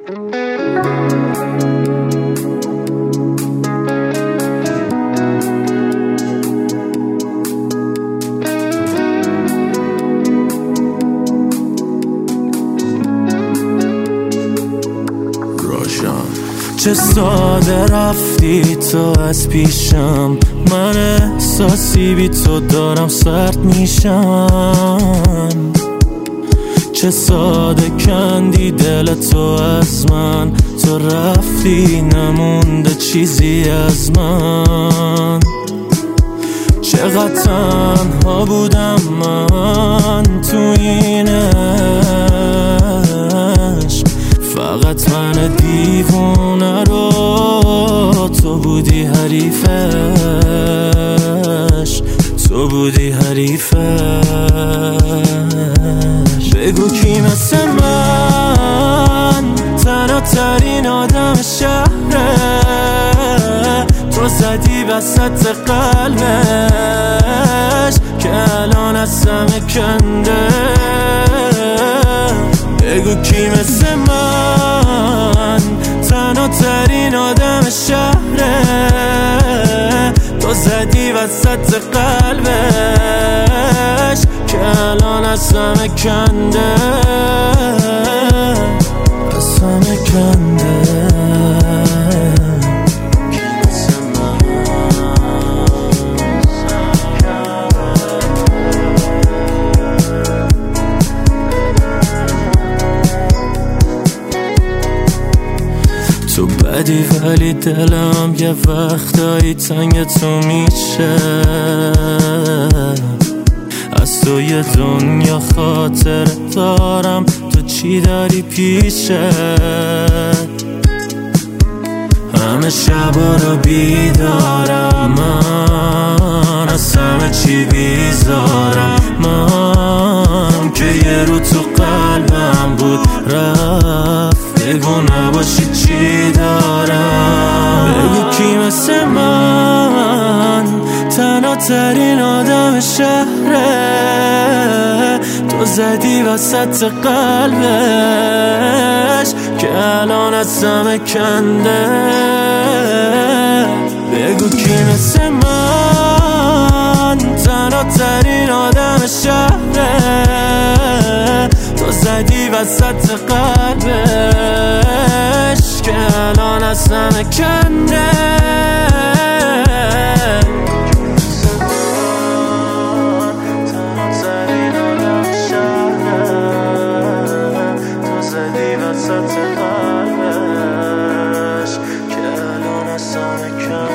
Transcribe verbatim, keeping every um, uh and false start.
چه ساده رفتی تو از پیشم، من احساسی بی تو دارم سرد میشم. چه ساده کندی دل تو از من، تو رفتی نمونده چیزی از من. چقدر تنها بودم من تو این عشق، فقط من دیوونه رو تو بودی حریفش، تو بودی حریفش. بگو کی مثل من تنها ترین آدم شهره، تو زدی وسط قلبش که الان از همه کنده. بگو کی مثل من تنها ترین آدم شهره، تو زدی وسط قلبش که الان از همه کنده، از همه کنده. تو بدی ولی دلم یه وقتایی تنگ تو میشه، از تو یه دنیا خاطر دارم، تو چی داری پیشه؟ همه شبا رو بیدارم من، از همه چی بیزارم من، که یه رو تو قلبم بود رفت. بگو نباشی چی دارم، بگو کی مثل من تنها ترین آدم شهره، تو زدی وسط قلبش که الان از همه کنده. بگو کی مثل من تنها ترین آدم شهره، تو زدی وسط قلبش که الان از همه کنده. تو زدی وسط قلبش که الان از همه کنده.